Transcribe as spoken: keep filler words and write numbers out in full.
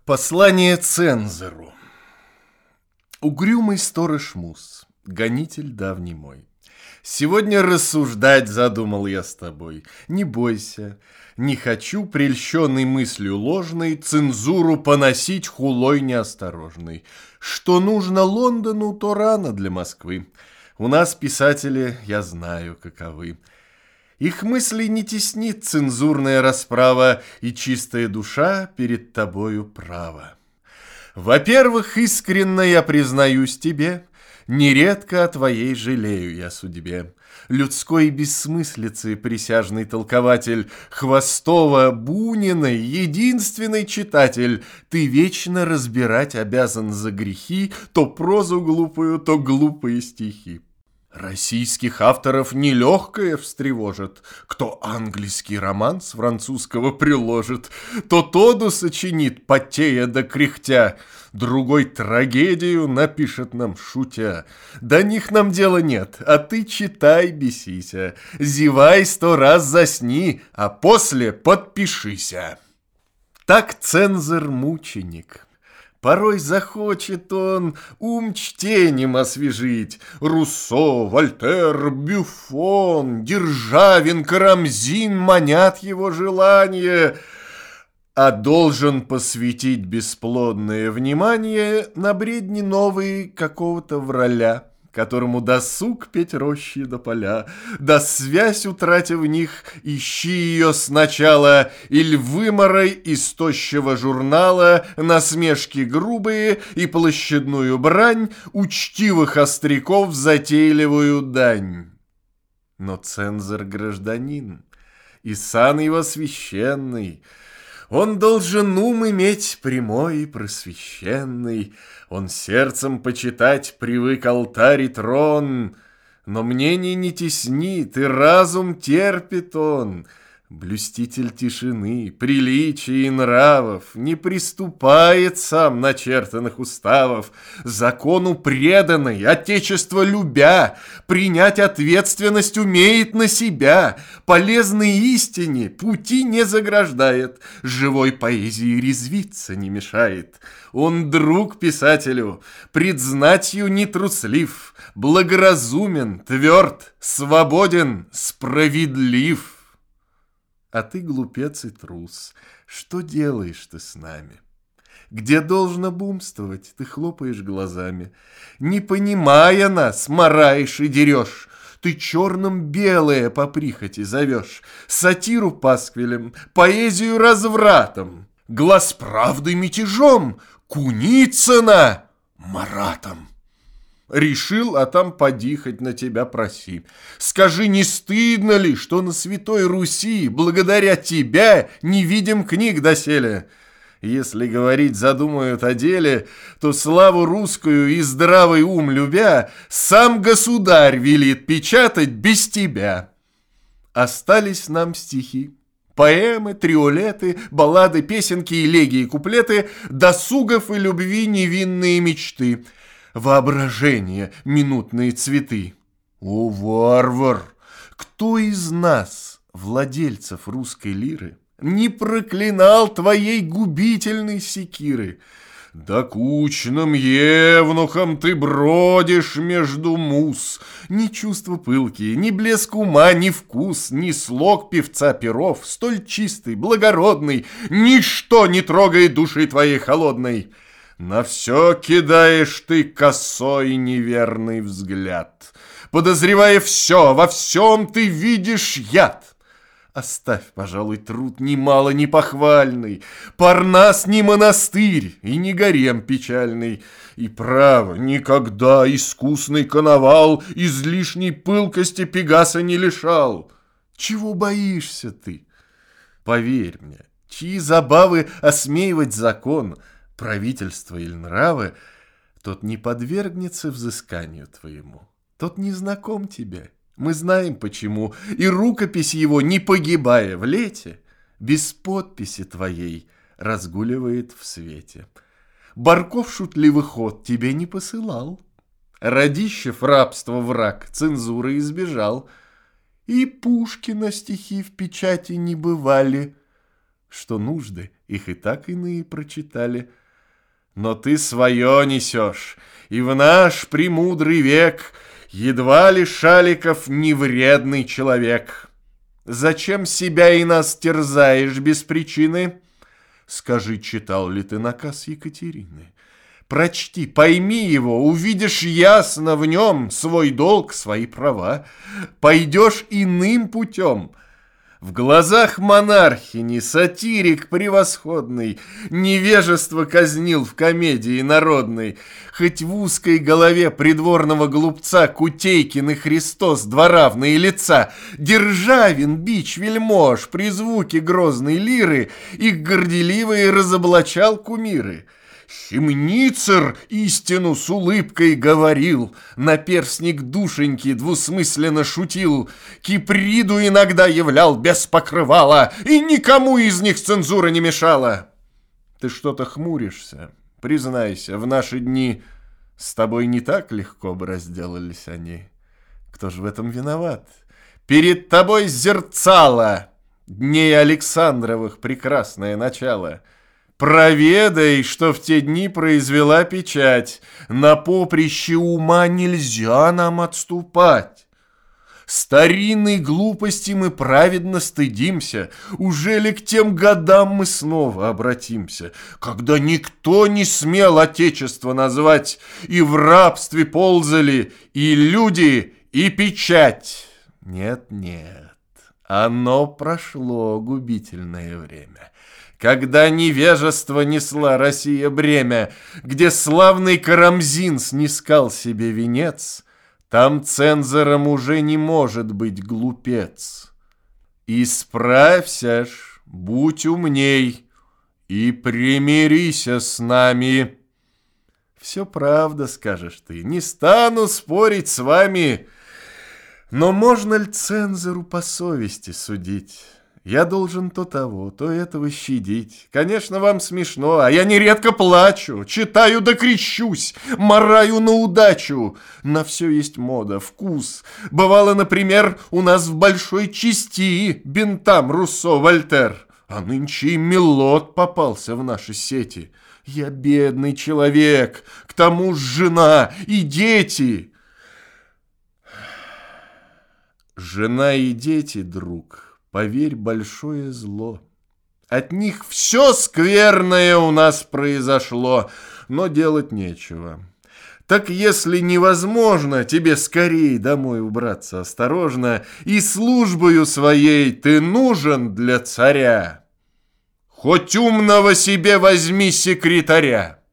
Послание цензору. Угрюмый сторож Мус, гонитель давний мой, сегодня рассуждать задумал я с тобой. Не бойся, не хочу, прельщенный мыслью ложной, цензуру поносить хулой неосторожной. Что нужно Лондону, то рано для Москвы. У нас писатели, я знаю, каковы. Их мысли не теснит цензурная расправа, и чистая душа перед тобою права. Во-первых, искренно я признаюсь тебе, нередко о твоей жалею я судьбе. Людской бессмыслицы присяжный толкователь, Хвостова, Бунина, единственный читатель, ты вечно разбирать обязан за грехи то прозу глупую, то глупые стихи. Российских авторов нелегкое встревожит. Кто английский роман с французского приложит, то тоду сочинит, потея да кряхтя, другой трагедию напишет нам шутя. До них нам дела нет, а ты читай, бесися, зевай сто раз засни, а после подпишися. Так цензор-мученик. Порой захочет он ум чтением освежить. Руссо, Вольтер, Бюфон, Державин, Карамзин манят его желание, а должен посвятить бесплодное внимание на бредни новые какого-то враля, которому досуг петь рощи до поля, да связь, утратив в них, ищи ее сначала, иль выморой из тощего журнала насмешки грубые и площадную брань учтивых остряков затейливую дань. Но цензор гражданин, и сан его священный, он должен ум иметь прямой и просвещенный, он сердцем почитать привык алтарь и трон, но мнение не теснит, и разум терпит он. Блюститель тишины, приличий и нравов, не приступает сам начертанных уставов, закону преданный, отечество любя, принять ответственность умеет на себя, полезной истине пути не заграждает, живой поэзии резвиться не мешает. Он друг писателю, пред знатью не труслив, благоразумен, тверд, свободен, справедлив. А ты, глупец и трус, что делаешь ты с нами? Где должно бумствовать, ты хлопаешь глазами. Не понимая нас, мараешь и дерешь. Ты черным белое по прихоти зовешь, сатиру пасквилем, поэзию развратом, глаз правды мятежом, Куницына маратом. Решил, а там поди хоть на тебя проси. Скажи, не стыдно ли, что на Святой Руси благодаря тебя не видим книг доселе? Если говорить задумают о деле, то славу русскую и здравый ум любя, сам государь велит печатать без тебя. Остались нам стихи, поэмы, триолеты, баллады, песенки, элегии, куплеты, досугов и любви невинные мечты, воображение, минутные цветы. О, варвар! Кто из нас, владельцев русской лиры, не проклинал твоей губительной секиры? Докучным евнухом ты бродишь между мус. Ни чувства пылкие, ни блеск ума, ни вкус, ни слог певца перов, столь чистый, благородный, ничто не трогает души твоей холодной. На все кидаешь ты косой неверный взгляд, подозревая все, во всем ты видишь яд. Оставь, пожалуй, труд немало не похвальный, Парнас не монастырь и не гарем печальный, и право, никогда искусный коновал излишней пылкости Пегаса не лишал. Чего боишься ты? Поверь мне, чьи забавы осмеивать закон, правительство или нравы, тот не подвергнется взысканию твоему, тот не знаком тебе. Мы знаем почему, и рукопись его, не погибая в лете, без подписи твоей разгуливает в свете. Барков шутливый ход тебе не посылал, Радищев рабство враг цензуры избежал, и Пушкина стихи в печати не бывали. что нужды их и так иные прочитали. Но ты свое несешь, и в наш премудрый век едва ли Шаликов невредный человек. Зачем себя и нас терзаешь без причины? Скажи, читал ли ты наказ Екатерины? Прочти, пойми его, увидишь ясно в нем свой долг, свои права. Пойдешь иным путем. В глазах монархини сатирик превосходный невежество казнил в комедии народной. Хоть в узкой голове придворного глупца Кутейкин и Христос два равные лица, Державин, бич вельмож, при звуке грозной лиры их горделивые разоблачал кумиры. Химницер истину с улыбкой говорил, наперстник душеньки двусмысленно шутил, Киприду иногда являл без покрывала, и никому из них цензура не мешала. Ты что-то хмуришься, признайся, в наши дни с тобой не так легко бы разделались они. Кто же в этом виноват? Перед тобой зерцало дней Александровых прекрасное начало. Проведай, что в те дни произвела печать. На поприще ума нельзя нам отступать. Старинной глупости мы праведно стыдимся. Уже ли к тем годам мы снова обратимся, когда никто не смел отечество назвать, и в рабстве ползали и люди, и печать? Нет, нет, оно прошло губительное время, когда невежество несла Россия бремя, где славный Карамзин снискал себе венец, там цензором уже не может быть глупец. Исправься ж, будь умней и примирися с нами. Все правда, скажешь ты, не стану спорить с вами, но можно ли цензору по совести судить? Я должен то того, то этого щадить. Конечно, вам смешно, а я нередко плачу, читаю да крещусь, мараю на удачу. На все есть мода, вкус. Бывало, например, у нас в большой части бентам Руссо, Вольтер. А нынче и Мелот попался в наши сети. Я бедный человек, к тому ж жена и дети. Жена и дети, друг, поверь, большое зло. От них все скверное у нас произошло, но делать нечего. Так если невозможно тебе скорей домой убраться осторожно, и службою своей ты нужен для царя, хоть умного себе возьми секретаря.